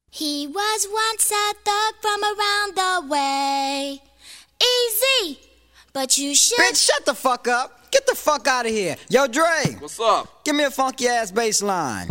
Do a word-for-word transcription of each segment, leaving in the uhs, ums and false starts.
He was once a thug from around the way. Easy, but you should. Bitch, shut the fuck up. Get the fuck out of here. Yo, Dre. What's up? Give me a funky ass bass line.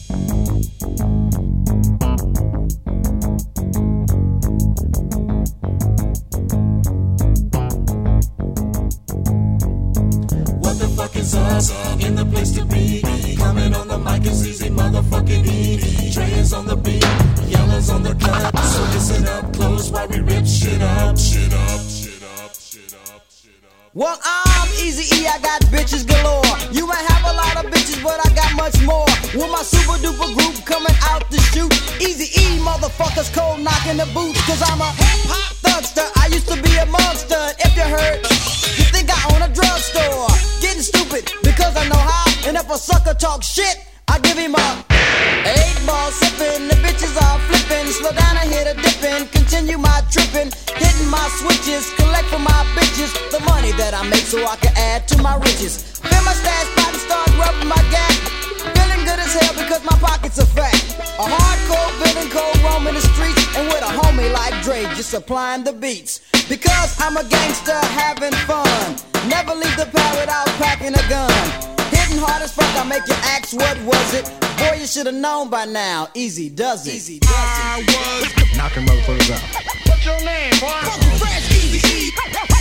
What the fuck is us? In the place to be. Coming on the mic is easy, motherfucking E. Dre is on the beat, Yellow's on the cut. So listen up close while we rip shit up, shit up, shit up, shit up, shit up. Well, I'm Easy E, I got bitches galore. You might have a lot of bitches, but I got much more. With my super duper group coming out to shoot. Easy E, motherfuckers cold knocking the boots. Cause I'm a hip hop thugster, I used to be a monster. If you heard, you think I own a drugstore. Getting stupid because I know how. And if a sucker talk shit, I give him a eight ball sipping. The bitches are flipping. Slow down, I hit a dipping. Continue my tripping. Hitting my switches. Collect for my bitches the money that I make so I can add to my riches. Fill my stash pot and start rubbing my gap. Feeling good as hell because my pockets are fat. A hardcore villain, cold roaming the streets. And with a homie like Dre just supplying the beats. Because I'm a gangster having fun. Never leave the pad without packing a gun. Hitting hard as fuck, I make you ask what was it. Boy, you should've known by now. Easy does it. Easy does it. I was knocking motherfuckers out. What's your name, boy? Fucking fresh, Easy E.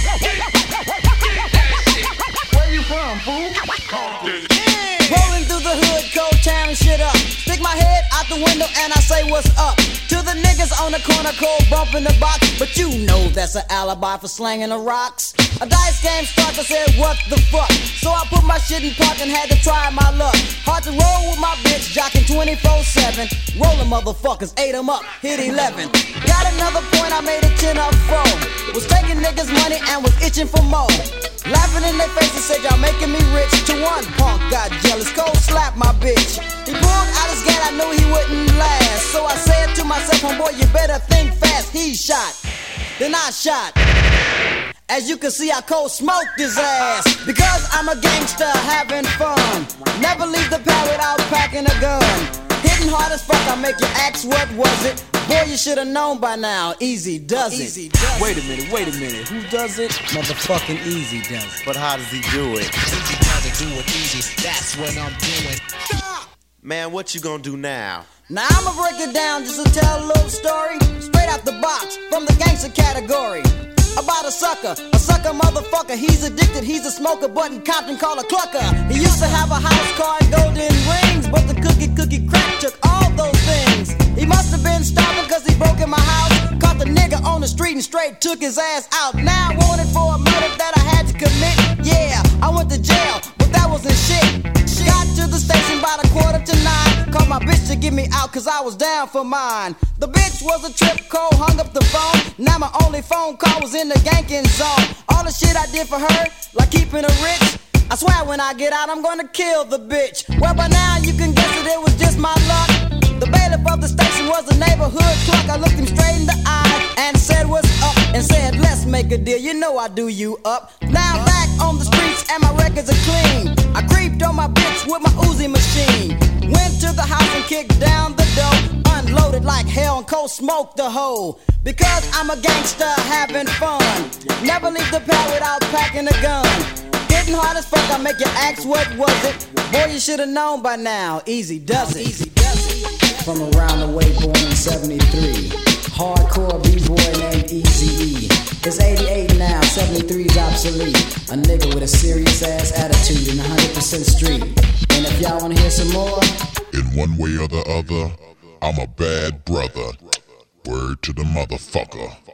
Where you from, fool? Rolling through the hood, cold tearing shit up. Stick my head out the window and I say what's up. To the niggas on the corner, cold bumping the box. But you know that's an alibi for slanging the rocks. A dice game starts, I said what the fuck. So I put my shit in park and had to try my luck. Hard to roll with my bitch, jocking twenty-four seven. Rolling motherfuckers, ate them up, hit eleven. Got another point, I made a ten up four. Was taking niggas money and was itching for more. Laughing in their faces, said y'all making me rich. To one punk got jealous, cold slap my bitch. He pulled out his gat, I knew he wouldn't last. So I said to myself, homeboy, you better think fast. He shot, then I shot. As you can see, I cold smoked his ass. Because I'm a gangster having fun. Never leave the pad without packing a gun. Hitting hard as fuck, I make you ask what was it. Boy, you should've known by now. Easy does it. Easy does it. Wait a minute, wait a minute. Who does it? Motherfucking Easy does it. But how does he do it? Easy does it, do it easy. That's what I'm doing. Man, what you gonna do now? Now I'ma break it down just to tell a little story. Straight out the box, from the gangster category. About a sucker, a sucker motherfucker. He's addicted, he's a smoker, but in Compton called a clucker. He used to have a house car and golden rings, but the cookie cookie crack took all those things. He must have been stopping cause he broke in my house. Caught the nigga on the street and straight took his ass out. Now wanted for a murder that I had to commit. Yeah, I went to jail, but that wasn't shit. Got to the station by the quarter to nine. Called my bitch to get me out cause I was down for mine. The bitch was a trip, cold, hung up the phone. Now my only phone call was in the ganking zone. All the shit I did for her, like keeping her rich. I swear when I get out I'm gonna kill the bitch. Well by now you can guess that it was just my luck. The bailiff of the station was a neighborhood clerk. I looked him straight in the eye and said what's up. And said let's make a deal, you know I do you up. Now I'm back on the streets and my records are clean. I creeped on my bitch with my Uzi machine. Went to the house and kicked down the door. Unloaded like hell and cold smoked the hole. Because I'm a gangster having fun. Never leave the pad without packing a gun. Hitting hard as fuck, I make you ask what was it. Boy, you should've known by now. Easy does it. Easy does it. From around the way, born in seventy-three. Hardcore B-boy named Easy E. It's eighty-eight now, seventy-three's obsolete. A nigga with a serious ass attitude in one hundred percent street. And if y'all wanna hear some more, in one way or the other, I'm a bad brother. Word to the motherfucker.